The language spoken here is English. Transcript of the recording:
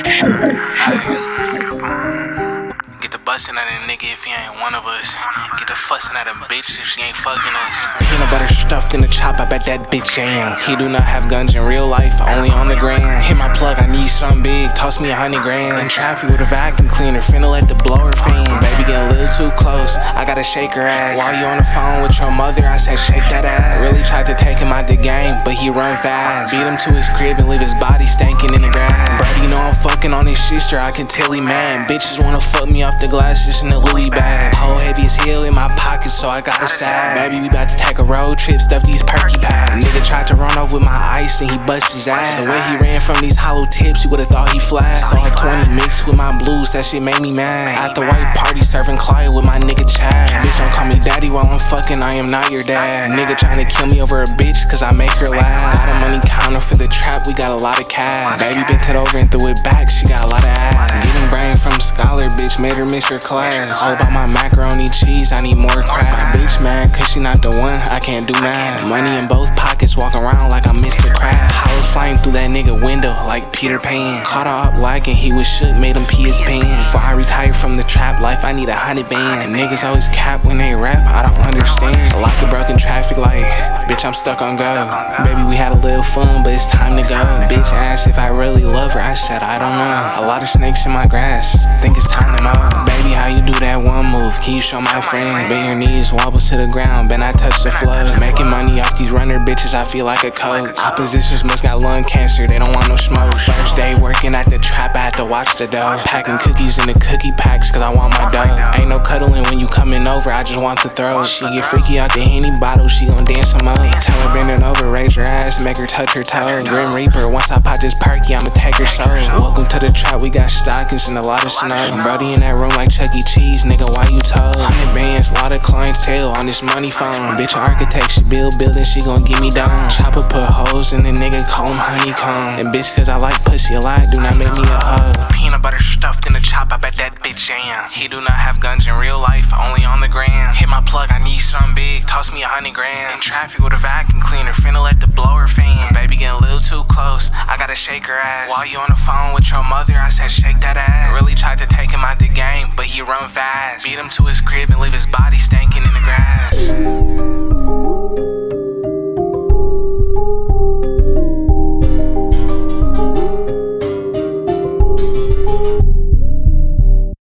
Get the bustin' at a nigga if he ain't one of us. Get the fussin' at a bitch if she ain't fucking us. Peanut butter stuffed in the chop, I bet that bitch jam. He do not have guns in real life, only on the gram. Hit my plug, I need something big, toss me 100 grand. In traffic with a vacuum cleaner, finna let the blower fan. Baby get a little too close, I gotta shake her ass. While you on the phone with your mother, I said shake that ass. Really tried to take him out the game, but he run fast. Beat him to his crib and leave his body stankin' in the grass. Brady know I'm fucking on his sister, I can tell he mad. Bitches wanna fuck me off the glasses in the Louis bag. Whole heavy as hell in my pocket, so I got a sag. Baby, we bout to take a road trip, stuff these perky packs. Nigga tried to run off with my ice and he bust his ass. The way he ran from these hollow tips, you would've thought he flashed. Saw a 20 mixed with my blues, that shit made me mad. At the white party, serving Clyde with my nigga Chad. Bitch, don't call me daddy while I'm fucking, I am not your dad. Nigga trying to kill me over a bitch, cause I make her laugh. Got a money counter for the trap, we got a lot of cash. Baby bent it over and threw it back, she got a lot of ass. Getting brain from scholar, bitch, made her miss her class. All about my macaroni cheese, I need more crab. Bitch mad, cause she not the one, I can't do math. Money in both pockets, walk around like I'm Mr. Crab. I was flying through that nigga window like Peter Pan. Caught her up like and he was shook, made him pee his pants. Before I retire from the trap life, I need 100 bands. Niggas always cap when they rap, I don't understand. A lot of broken traffic like, bitch, I'm stuck on go. Baby, we had a little fun, but it's time to go. Bitch asked if I really love her, I said I don't know. A lot of snakes in my grass, think it's time to mow. Baby, how you do that one move, can you show my friend? Bend your knees, wobbles to the ground, then I touch the floor. Making money off these runner bitches, I feel like a coach. Oppositions must got lung cancer, they don't want no smoke. First day working at the trap, I had to watch the dough. Packing cookies in the cookie packs, cause I want my dough. Ain't no cuddling when you coming over, I just want the throat. She get freaky out the Henny bottle, she gon' dance some more. Tell her bend it over, raise her ass, make her touch her toe. Grim Reaper, once I pop this perky, I'ma take her soul. Welcome to the trap, we got stockings and a lot of snow. Brody in that room like Chuck E. Cheese, nigga, why you told? 100 bands, lot of clientele on this money phone. Bitch, architect, she build buildings, she gon' give me down. Chopper put holes in the nigga, call him honeycomb. And bitch, cause I like pussy a lot, do not make me a hoe. Peanut butter stuffed in the chop, I bet that bitch jam. He do not have guns in real life, only on the gram. Hit my plug, I need something big, toss me 100 grand. In traffic with a vacuum cleaner, finna let the blower fan. Baby getting a little too close, I gotta shake her ass. While you on the phone with your mother, I said shake that ass. Really tried to take him out the game, but he run fast. Beat him to his crib and leave his body stankin' in the grass.